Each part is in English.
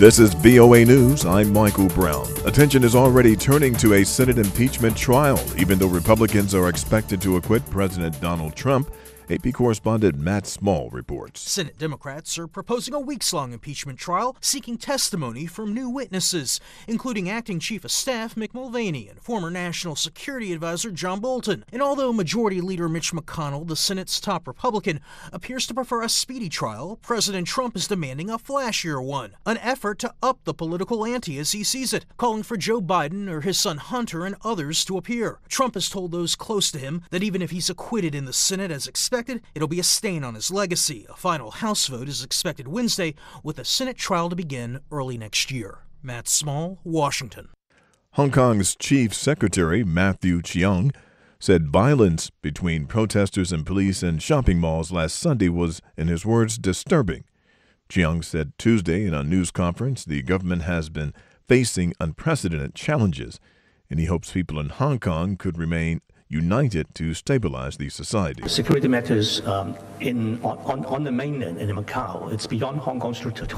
This is VOA News. I'm Michael Brown. Attention is already turning to a Senate impeachment trial, even though Republicans are expected to acquit President Donald Trump. AP correspondent Matt Small reports. Senate Democrats are proposing a weeks-long impeachment trial seeking testimony from new witnesses, including Acting Chief of Staff Mick Mulvaney and former National Security Advisor John Bolton. And although Majority Leader Mitch McConnell, the Senate's top Republican, appears to prefer a speedy trial, President Trump is demanding a flashier one, an effort to up the political ante as he sees it, calling for Joe Biden or his son Hunter and others to appear. Trump has told those close to him that even if he's acquitted in the Senate as expected, it'll be a stain on his legacy. A final House vote is expected Wednesday, with the Senate trial to begin early next year. Matt Small, Washington. Hong Kong's Chief Secretary Matthew Cheung said violence between protesters and police in shopping malls last Sunday was, in his words, disturbing. Cheung said Tuesday in a news conference the government has been facing unprecedented challenges, and he hopes people in Hong Kong could remain united to stabilize the society. Security matters on the mainland and in Macau. It's beyond Hong Kong's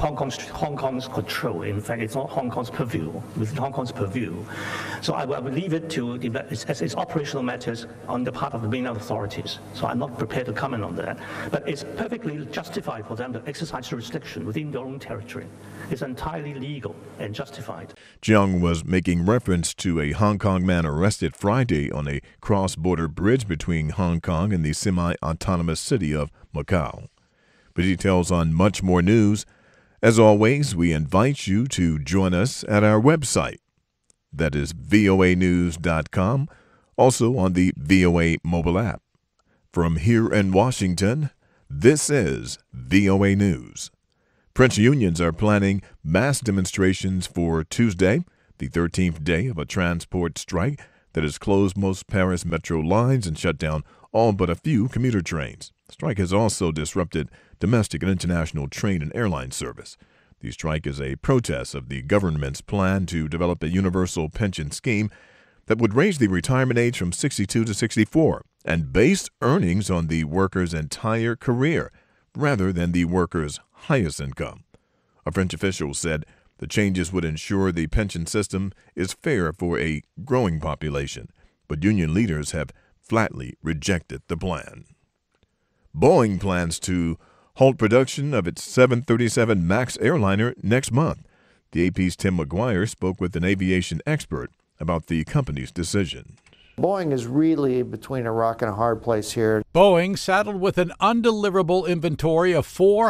control. In fact, it's not Hong Kong's purview, within Hong Kong's purview. So I will leave it to its operational matters on the part of the mainland authorities. So I'm not prepared to comment on that. But it's perfectly justified for them to exercise jurisdiction within their own territory. It's entirely legal and justified. Cheung was making reference to a Hong Kong man arrested Friday on a cross-border bridge between Hong Kong and the semi-autonomous city of Macau. For details on much more news, as always, we invite you to join us at our website. That is voanews.com, also on the VOA mobile app. From here in Washington, this is VOA News. French unions are planning mass demonstrations for Tuesday, the 13th day of a transport strike that has closed most Paris metro lines and shut down all but a few commuter trains. The strike has also disrupted domestic and international train and airline service. The strike is a protest of the government's plan to develop a universal pension scheme that would raise the retirement age from 62 to 64 and base earnings on the worker's entire career rather than the worker's highest income. A French official said the changes would ensure the pension system is fair for a growing population, but union leaders have flatly rejected the plan. Boeing plans to halt production of its 737 MAX airliner next month. The AP's Tim McGuire spoke with an aviation expert about the company's decision. Boeing is really between a rock and a hard place here. Boeing saddled with an undeliverable inventory of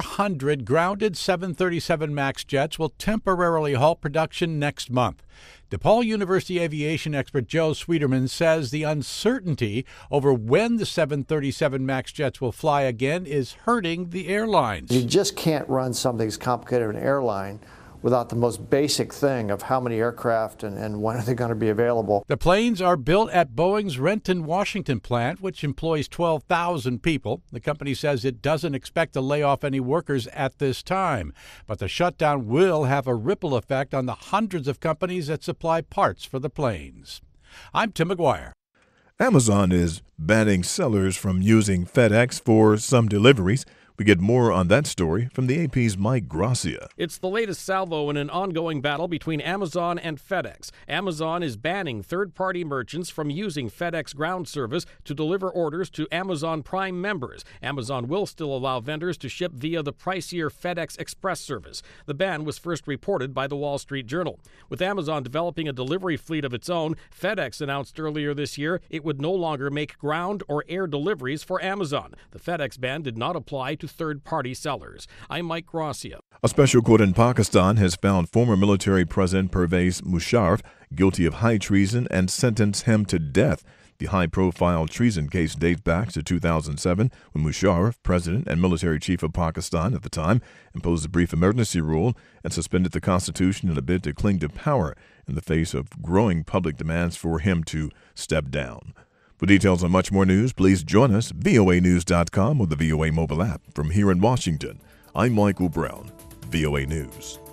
400 grounded 737 MAX jets will temporarily halt production next month. DePaul University aviation expert Joe Sweeterman says the uncertainty over when the 737 MAX jets will fly again is hurting the airlines. You just can't run something as complicated as an airline without the most basic thing of how many aircraft and when are they going to be available. The planes are built at Boeing's Renton, Washington plant, which employs 12,000 people. The company says it doesn't expect to lay off any workers at this time, but the shutdown will have a ripple effect on the hundreds of companies that supply parts for the planes. I'm Tim McGuire. Amazon is banning sellers from using FedEx for some deliveries. We get more on that story from the AP's Mike Gracia. It's the latest salvo in an ongoing battle between Amazon and FedEx. Amazon is banning third-party merchants from using FedEx ground service to deliver orders to Amazon Prime members. Amazon will still allow vendors to ship via the pricier FedEx Express service. The ban was first reported by the Wall Street Journal. With Amazon developing a delivery fleet of its own, FedEx announced earlier this year it would no longer make ground or air deliveries for Amazon. The FedEx ban did not apply to third-party sellers. I'm Mike Gracia. A special court in Pakistan has found former military President Pervez Musharraf guilty of high treason and sentenced him to death. The high-profile treason case dates back to 2007 when Musharraf, president and military chief of Pakistan at the time, imposed a brief emergency rule and suspended the constitution in a bid to cling to power in the face of growing public demands for him to step down. For details on much more news, please join us at voanews.com or the VOA mobile app. From here in Washington, I'm Michael Brown, VOA News.